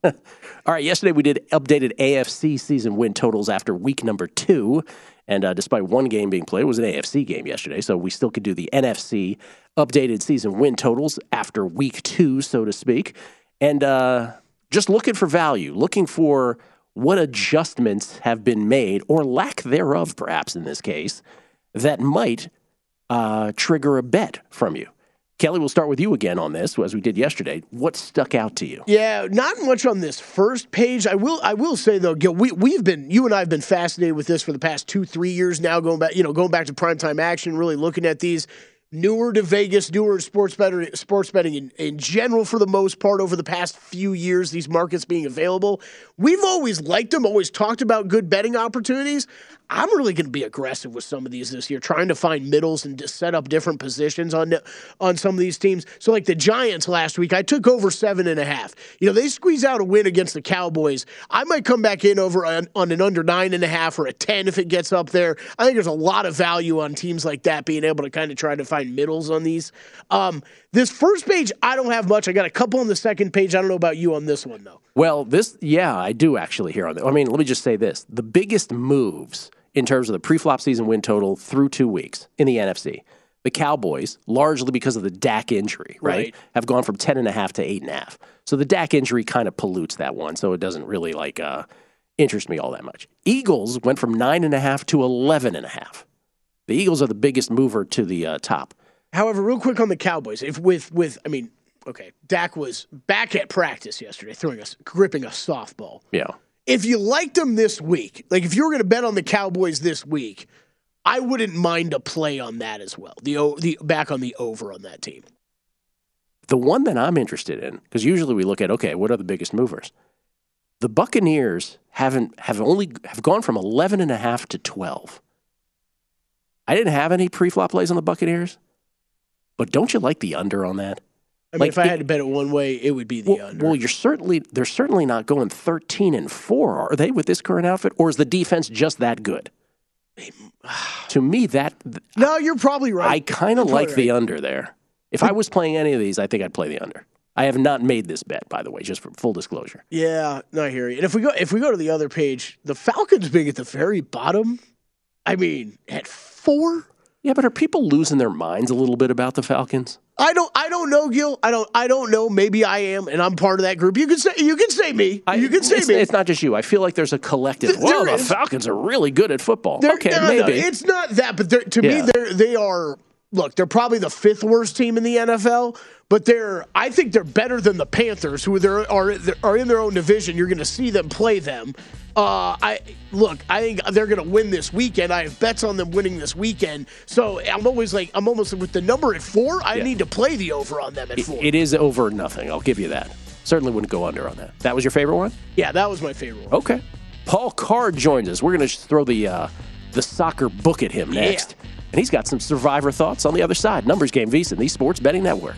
All right, yesterday we did updated A F C season win totals after week number two. And uh, despite one game being played, it was an A F C game yesterday, so we still could do the N F C updated season win totals after week two, so to speak. And uh, just looking for value, looking for what adjustments have been made, or lack thereof, perhaps in this case, that might uh, trigger a bet from you. Kelly, we'll start with you again on this, as we did yesterday. What stuck out to you? Yeah, not much on this first page. I will I will say though, Gil, we we've been you and I have been fascinated with this for the past two, three years now, going back, you know, going back to primetime action, really looking at these. Newer to Vegas, newer to sports betting, sports betting in, in general for the most part over the past few years, these markets being available. We've always liked them, always talked about good betting opportunities. I'm really going to be aggressive with some of these this year, trying to find middles and just set up different positions on on some of these teams. So like the Giants last week, I took over seven and a half. You know, they squeeze out a win against the Cowboys. I might come back in over on, on an under nine and a half or a ten if it gets up there. I think there's a lot of value on teams like that being able to kind of try to find middles on these. Um, this first page, I don't have much. I got a couple on the second page. I don't know about you on this one, though. Well, this, yeah, I do actually hear on that. I mean, let me just say this. The biggest moves in terms of the pre-flop season win total through two weeks in the N F C, the Cowboys, largely because of the Dak injury, right, Right. have gone from ten and a half to eight and a half. So the Dak injury kind of pollutes that one, so it doesn't really like uh, interest me all that much. Eagles went from nine and a half to eleven and a half. The Eagles are the biggest mover to the uh, top. However, real quick on the Cowboys, if with with I mean, okay, Dak was back at practice yesterday, throwing us gripping a softball. Yeah. If you liked them this week, like if you were going to bet on the Cowboys this week, I wouldn't mind a play on that as well. The o- the back on the over on that team. The one that I'm interested in, because usually we look at, okay, what are the biggest movers? The Buccaneers haven't have only have gone from eleven and a half to twelve. I didn't have any pre-flop plays on the Buccaneers, but don't you like the under on that? I mean, Like if I it- had to bet it one way, it would be the Well, under. well, you're certainly they're certainly not going thirteen and four, are they, with this current outfit? Or is the defense just that good? To me, that No, you're probably right. I kind of You're like probably the right. under there. If I was playing any of these, I think I'd play the under. I have not made this bet, by the way, just for full disclosure. Yeah, no, I hear you. And if we go if we go to the other page, the Falcons being at the very bottom, I mean, at four? Yeah, but are people losing their minds a little bit about the Falcons? I don't I don't know, Gil. I don't I don't know. Maybe I am, and I'm part of that group. You can say you can say me. I, you can say it's, me. It's not just you. I feel like there's a collective. Th- Well, there the is. Falcons are really good at football. They're- okay, no, no, maybe. it's not that, but they're, to me, Yeah. they're they are. Look, they're probably the fifth worst team in the N F L, but they're. I think they're better than the Panthers, who they're, are are in their own division. You're going to see them play them. Uh, I look. I think they're going to win this weekend. I have bets on them winning this weekend. So I'm always like I'm almost with the number at four. I Yeah. need to play the over on them at It- four. it is over nothing. I'll give you that. Certainly wouldn't go under on that. That was your favorite one? yeah, that was my favorite one. Okay. Paul Card joins us. We're going to throw the uh, the soccer book at him next. And he's got some Survivor thoughts on the other side. Numbers Game VSiN, the Sports Betting Network.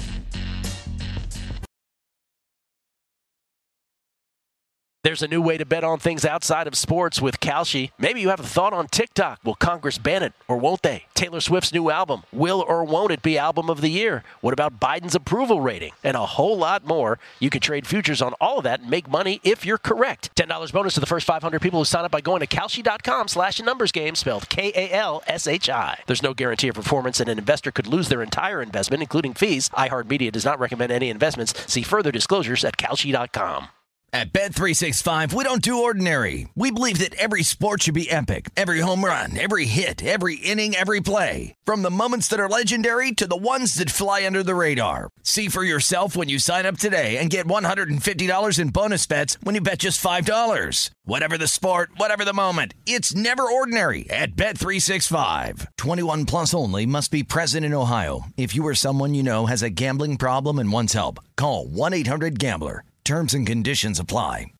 There's a new way to bet on things outside of sports with Kalshi. Maybe you have a thought on TikTok. Will Congress ban it or won't they? Taylor Swift's new album. Will or won't it be Album of the Year? What about Biden's approval rating? And a whole lot more. You can trade futures on all of that and make money if you're correct. ten dollars bonus to the first five hundred people who sign up by going to Kalshi.com slash numbers game, spelled K A L S H I. There's no guarantee of performance, and an investor could lose their entire investment, including fees. iHeartMedia does not recommend any investments. See further disclosures at Kalshi dot com. At Bet three sixty-five, we don't do ordinary. We believe that every sport should be epic. Every home run, every hit, every inning, every play. From the moments that are legendary to the ones that fly under the radar. See for yourself when you sign up today and get one hundred fifty dollars in bonus bets when you bet just five dollars. Whatever the sport, whatever the moment, it's never ordinary at Bet three sixty-five. twenty-one plus only. Must be present in Ohio. If you or someone you know has a gambling problem and wants help, call one eight hundred gambler. Terms and conditions apply.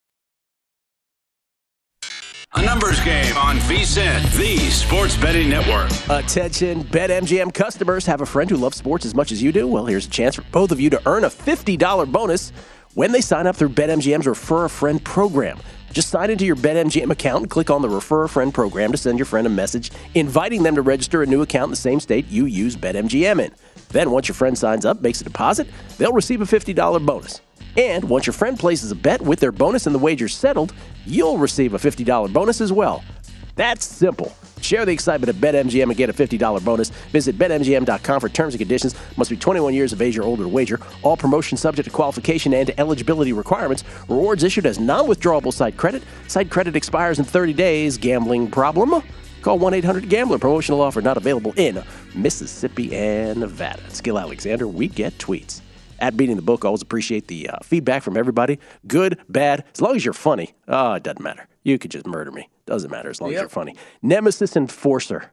A numbers game on VSiN, the Sports Betting Network. Attention, BetMGM customers. Have a friend who loves sports as much as you do? Well, here's a chance for both of you to earn a fifty dollars bonus when they sign up through BetMGM's Refer a Friend program. Just sign into your BetMGM account and click on the Refer a Friend program to send your friend a message inviting them to register a new account in the same state you use BetMGM in. Then, once your friend signs up, makes a deposit, they'll receive a fifty dollars bonus. And once your friend places a bet with their bonus and the wager settled, you'll receive a fifty dollars bonus as well. That's simple. Share the excitement at BetMGM and get a fifty dollars bonus. Visit Bet M G M dot com for terms and conditions. Must be twenty-one years of age or older to wager. All promotions subject to qualification and to eligibility requirements. Rewards issued as non-withdrawable site credit. Site credit expires in thirty days. Gambling problem? Call one eight hundred gambler. Promotional offer not available in Mississippi and Nevada. It's Gil Alexander. We get tweets. At Beating the Book, always appreciate the uh, feedback from everybody. Good, bad, as long as you're funny. Oh, it doesn't matter. You could just murder me. Doesn't matter as long Yep. as you're funny. Nemesis Enforcer.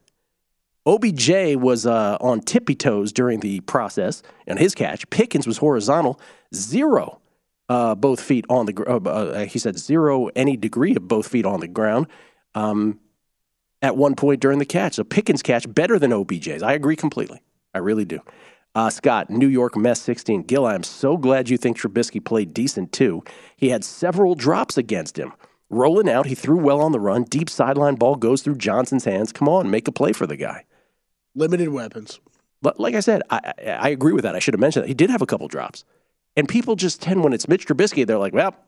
O B J was uh, on tippy toes during the process on his catch. Pickens was horizontal. Zero, uh, both feet on the ground. Uh, uh, he said zero, any degree of both feet on the ground um, at one point during the catch. So Pickens' catch better than O B J's. I agree completely. I really do. Uh, Scott, New York Mess sixteen. Gil, I am so glad you think Trubisky played decent, too. He had several drops against him. Rolling out, he threw well on the run. Deep sideline ball goes through Johnson's hands. Come on, make a play for the guy. Limited weapons. But like I said, I, I, I agree with that. I should have mentioned that. He did have a couple drops. And people just tend, when it's Mitch Trubisky, they're like, well,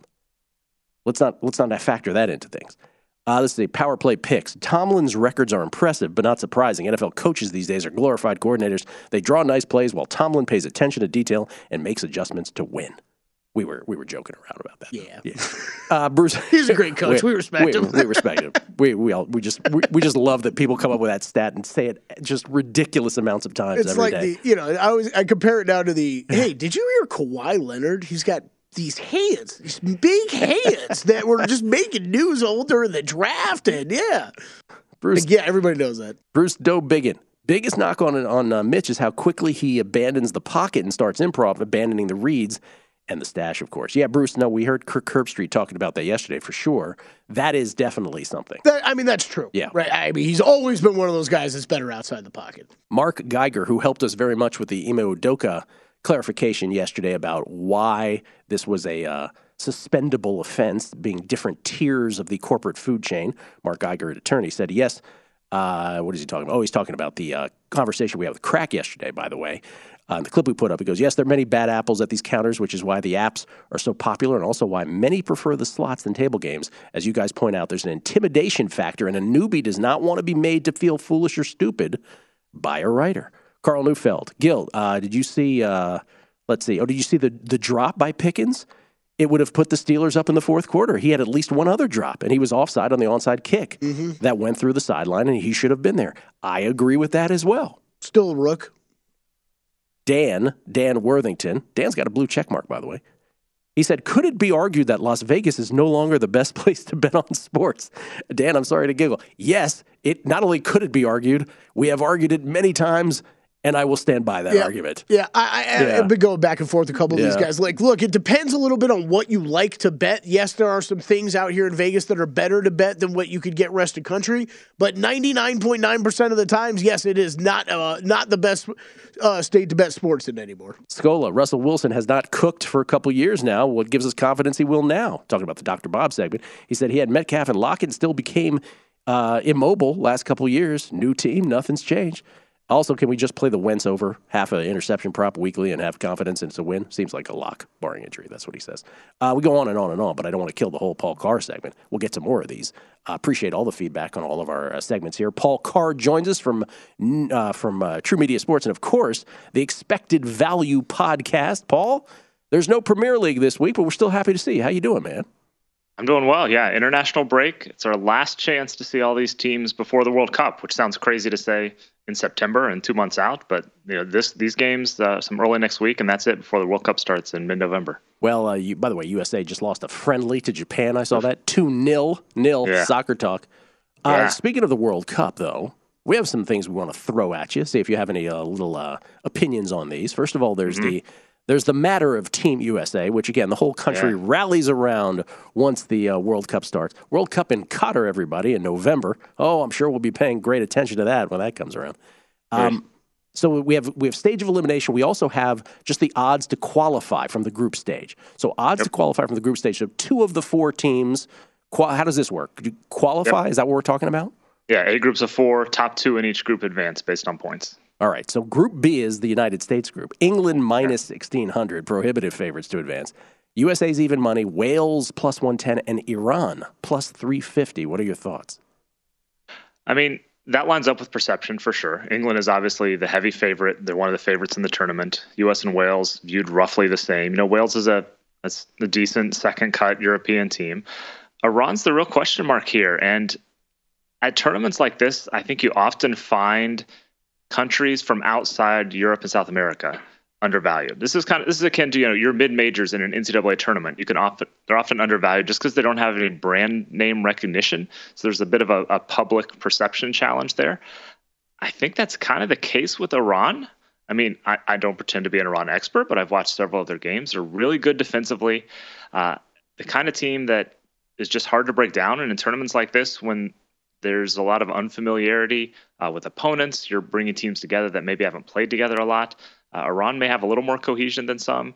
let's not let's not factor that into things. Uh, let's see, power play picks. Tomlin's records are impressive, but not surprising. N F L coaches these days are glorified coordinators. They draw nice plays while Tomlin pays attention to detail and makes adjustments to win. We were we were joking around about that. Yeah. yeah. Uh, Bruce, He's a great coach. We respect we, him. We respect him. We we all we just we, we just love that people come up with that stat and say it just ridiculous amounts of times It's every like day. the, you know, I always I compare it now to the, hey, did you hear Kawhi Leonard? He's got these hands, these big hands that were just making news all during the draft, and yeah, Bruce, like, yeah, everybody knows that. Bruce Doe Biggin. Biggest knock on on uh, Mitch is how quickly he abandons the pocket and starts improv, abandoning the reads and the stash, of course. Yeah, Bruce, no, we heard Kirk Herbstreit talking about that yesterday for sure. That is definitely something. That, I mean, that's true. Yeah. Right. I mean, he's always been one of those guys that's better outside the pocket. Mark Geiger, who helped us very much with the Ime Udoka clarification yesterday about why this was a uh, suspendable offense, being different tiers of the corporate food chain. Mark Geiger, an attorney, said, yes, Uh, what is he talking about? Oh, he's talking about the uh, conversation we had with Crack yesterday, by the way. Uh, the clip we put up, he goes, yes, there are many bad apples at these counters, which is why the apps are so popular and also why many prefer the slots than table games. As you guys point out, there's an intimidation factor, and a newbie does not want to be made to feel foolish or stupid by a writer. Carl Neufeld. Gil, uh, did you see, uh, let's see, oh, did you see the, the drop by Pickens? It would have put the Steelers up in the fourth quarter. He had at least one other drop, and he was offside on the onside kick mm-hmm. that went through the sideline, and he should have been there. I agree with that as well. Still a rook. Dan, Dan Worthington, Dan's got a blue check mark, by the way. He said, could it be argued that Las Vegas is no longer the best place to bet on sports? Dan, I'm sorry to giggle. Yes, it not only could it be argued, we have argued it many times, and I will stand by that yeah, argument. Yeah, I, I, yeah. I've been going back and forth a couple of yeah. these guys. Like, look, it depends a little bit on what you like to bet. Yes, there are some things out here in Vegas that are better to bet than what you could get rest of country. But ninety-nine point nine percent of the times, yes, it is not uh, not the best uh, state to bet sports in anymore. Scola, Russell Wilson has not cooked for a couple years now. What gives us confidence he will now? Talking about the Doctor Bob segment. He said he had Metcalf and Lockett and still became uh, immobile last couple of years. New team, nothing's changed. Also, can we just play the Wentz over half an interception prop weekly and have confidence it's a win? Seems like a lock, barring injury. That's what he says. Uh, we go on and on and on, but I don't want to kill the whole Paul Carr segment. We'll get to more of these. I uh, appreciate all the feedback on all of our uh, segments here. Paul Carr joins us from uh, from uh, True Media Sports and, of course, the Expected Value podcast. Paul, there's no Premier League this week, but we're still happy to see you. How you doing, man? I'm doing well, yeah. International break. It's our last chance to see all these teams before the World Cup, which sounds crazy to say in September and two months out. But you know, this these games, uh, some early next week, and that's it before the World Cup starts in mid-November. Well, uh, you, by the way, U S A just lost a friendly to Japan. I saw that. two nil, nil, yeah. Soccer talk. Uh, yeah. Speaking of the World Cup, though, we have some things we want to throw at you, see if you have any uh, little uh, opinions on these. First of all, there's mm-hmm. the... There's the matter of Team U S A, which, again, the whole country yeah. rallies around once the uh, World Cup starts. World Cup in Qatar, everybody, in November. Oh, I'm sure we'll be paying great attention to that when that comes around. Um, right. So we have we have stage of elimination. We also have just the odds to qualify from the group stage. So odds yep. to qualify from the group stage. So two of the four teams, qual- how does this work? Could you qualify? Yep. Is that what we're talking about? Yeah, eight groups of four, top two in each group advance based on points. All right, so Group B is the United States group. England minus sixteen hundred, prohibitive favorites to advance. U S A's even money, Wales plus one ten, and Iran plus three fifty. What are your thoughts? I mean, that lines up with perception for sure. England is obviously the heavy favorite. They're one of the favorites in the tournament. U S and Wales viewed roughly the same. You know, Wales is a, that's a decent second-cut European team. Iran's the real question mark here. And at tournaments like this, I think you often find countries from outside Europe and South America undervalued. This is kind of this is akin to, you know, your mid majors in an N C double A tournament. You can often they're often undervalued just because they don't have any brand name recognition. So there's a bit of a, a public perception challenge there. I think that's kind of the case with Iran. I mean, I, I don't pretend to be an Iran expert, but I've watched several of their games. They're really good defensively. Uh, the kind of team that is just hard to break down. And in tournaments like this, when there's a lot of unfamiliarity uh, with opponents, you're bringing teams together that maybe haven't played together a lot. Uh, Iran may have a little more cohesion than some.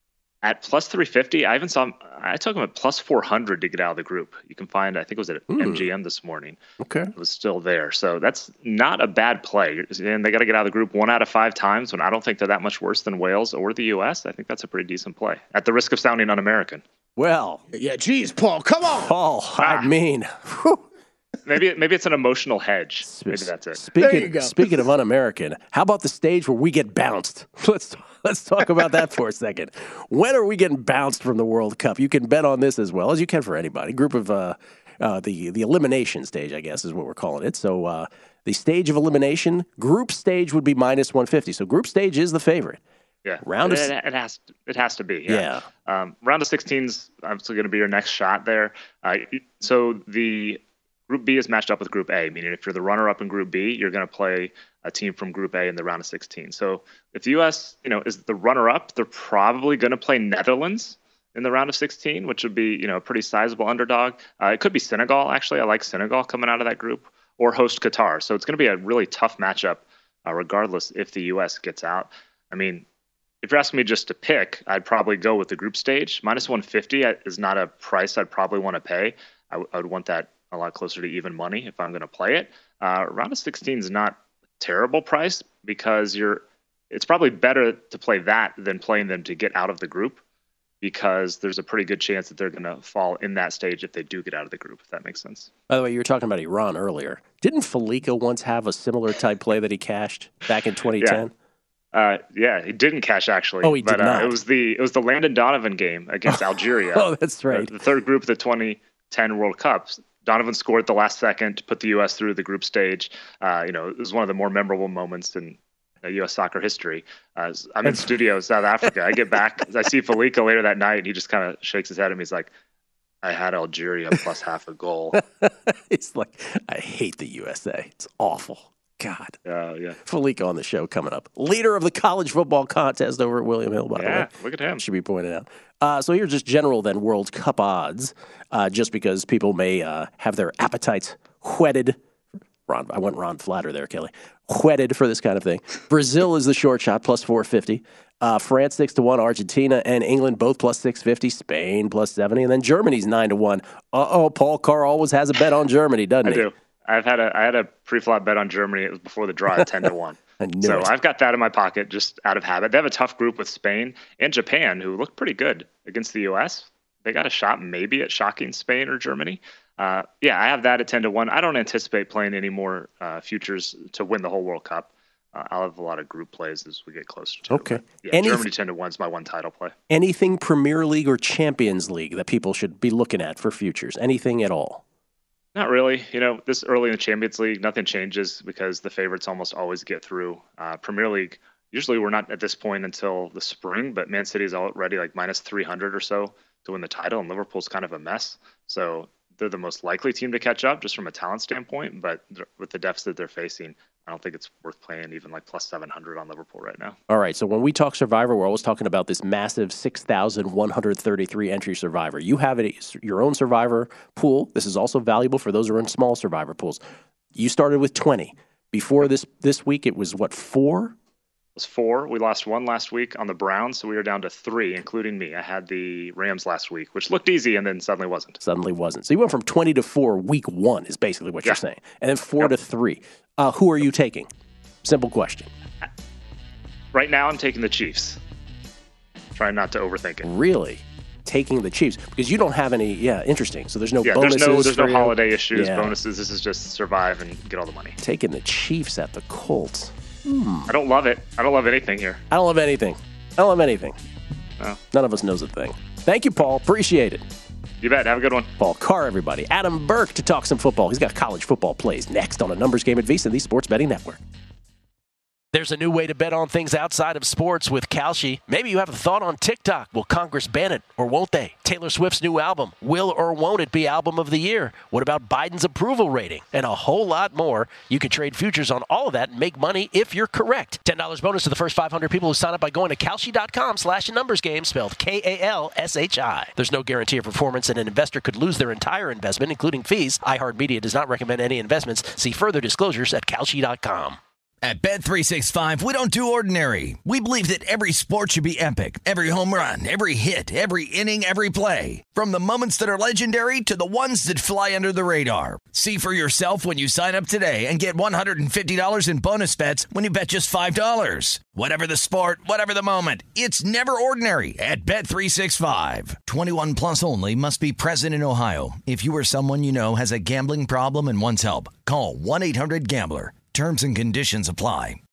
At plus three fifty, I even saw I took them at plus four hundred to get out of the group. You can find, I think it was at mm. M G M this morning. Okay. It was still there. So that's not a bad play. And they got to get out of the group one out of five times when I don't think they're that much worse than Wales or the U S. I think that's a pretty decent play at the risk of sounding un-American. Well, yeah, geez, Paul, come on. Paul, ah. I mean, whew. Maybe maybe it's an emotional hedge. Maybe that's it. Speaking, speaking of un-American, how about the stage where we get bounced? Let's let's talk about that for a second. When are we getting bounced from the World Cup? You can bet on this as well as you can for anybody. Group of uh, uh, the the elimination stage, I guess, is what we're calling it. So uh, the stage of elimination, group stage would be minus one fifty. So group stage is the favorite. Yeah, round it, of, it has to, it has to be. Yeah, yeah. Um, round of sixteen is obviously going to be your next shot there. Uh, so the Group B is matched up with Group A, meaning if you're the runner-up in Group B, you're going to play a team from Group A in the round of sixteen. So if the U S, you know, is the runner-up, they're probably going to play Netherlands in the round of sixteen, which would be, you know, a pretty sizable underdog. Uh, it could be Senegal, actually. I like Senegal coming out of that group, or host Qatar. So it's going to be a really tough matchup, uh, regardless if the U S gets out. I mean, if you're asking me just to pick, I'd probably go with the group stage. minus one fifty is not a price I'd probably want to pay. I, w- I would want that a lot closer to even money if I'm going to play it. Uh, round of sixteen is not a terrible price because you're. It's probably better to play that than playing them to get out of the group, because there's a pretty good chance that they're going to fall in that stage if they do get out of the group, if that makes sense. By the way, you were talking about Iran earlier. Didn't Felica once have a similar type play that he cashed back in twenty ten? Yeah, uh, yeah he didn't cash, actually. Oh, he but, did not. Uh, it was the it was the Landon Donovan game against Algeria. Oh, that's right. The, the third group of the twenty ten World Cups. Donovan scored at the last second to put the U S through the group stage. Uh, you know, it was one of the more memorable moments in U S soccer history. Uh, I'm in studio in South Africa. I get back, I see Felica later that night, and he just kind of shakes his head at me. He's like, I had Algeria plus half a goal. It's like, I hate the U S A. It's awful. God. Uh, yeah. Felica on the show coming up. Leader of the college football contest over at William Hill, by yeah, the way. Look at him. Should be pointed out. Uh, so here's just general then World Cup odds, uh, just because people may uh, have their appetites whetted. Ron, I went Ron Flatter there, Kelly. Whetted for this kind of thing. Brazil is the short shot, plus four fifty. Uh, France six to one. Argentina and England both plus six fifty. Spain plus seventy, and then Germany's nine to one. Uh oh, Paul Carr always has a bet on Germany, doesn't I he? do. I've had a I had a pre-flop bet on Germany. It was before the draw at ten to one. I knew so it. I've got that in my pocket just out of habit. They have a tough group with Spain and Japan, who look pretty good against the U S. They got a shot maybe at shocking Spain or Germany. Uh, yeah, I have that at ten to one. I don't anticipate playing any more uh, futures to win the whole World Cup. Uh, I'll have a lot of group plays as we get closer to okay. it. Yeah, Any, Germany ten to one is my one title play. Anything Premier League or Champions League that people should be looking at for futures? Anything at all? Not really. You know, this early in the Champions League, nothing changes because the favorites almost always get through. Uh, Premier League, usually we're not at this point until the spring, but Man City is already like minus three hundred or so to win the title, and Liverpool's kind of a mess. So they're the most likely team to catch up just from a talent standpoint, but with the deficit they're facing, I don't think it's worth playing even like plus seven hundred on Liverpool right now. All right, so when we talk Survivor, we're always talking about this massive six thousand one hundred thirty-three entry Survivor. You have it, your own Survivor pool. This is also valuable for those who are in small Survivor pools. You started with twenty. Before this this week, it was, what, four? It was four. We lost one last week on the Browns, so we were down to three, including me. I had the Rams last week, which looked easy, and then suddenly wasn't. Suddenly wasn't. So you went from twenty to four week one is basically what yeah. you're saying. And then four yep. to three. Uh, who are you taking? Simple question. Right now, I'm taking the Chiefs. Trying not to overthink it. Really? Taking the Chiefs? Because you don't have any, yeah, interesting. So there's no yeah, bonuses. There's no, there's no you. holiday issues, yeah. bonuses. This is just survive and get all the money. Taking the Chiefs at the Colts. Hmm. I don't love it. I don't love anything here. I don't love anything. I don't love anything. No. None of us knows a thing. Thank you, Paul. Appreciate it. You bet. Have a good one. Paul Carr, everybody. Adam Burke to talk some football. He's got college football plays next on A Numbers Game at VSiN, the Sports Betting Network. There's a new way to bet on things outside of sports with Kalshi. Maybe you have a thought on TikTok. Will Congress ban it or won't they? Taylor Swift's new album. Will or won't it be album of the year? What about Biden's approval rating? And a whole lot more. You can trade futures on all of that and make money if you're correct. ten dollars bonus to the first five hundred people who sign up by going to Kalshi.com slash numbers game, spelled K A L S H I. There's no guarantee of performance, and an investor could lose their entire investment, including fees. iHeartMedia does not recommend any investments. See further disclosures at Kalshi dot com. At Bet three sixty-five, we don't do ordinary. We believe that every sport should be epic. Every home run, every hit, every inning, every play. From the moments that are legendary to the ones that fly under the radar. See for yourself when you sign up today and get one hundred fifty dollars in bonus bets when you bet just five dollars. Whatever the sport, whatever the moment, it's never ordinary at Bet three sixty-five. twenty-one plus only. Must be present in Ohio. If you or someone you know has a gambling problem and wants help, call one eight hundred gambler. Terms and conditions apply.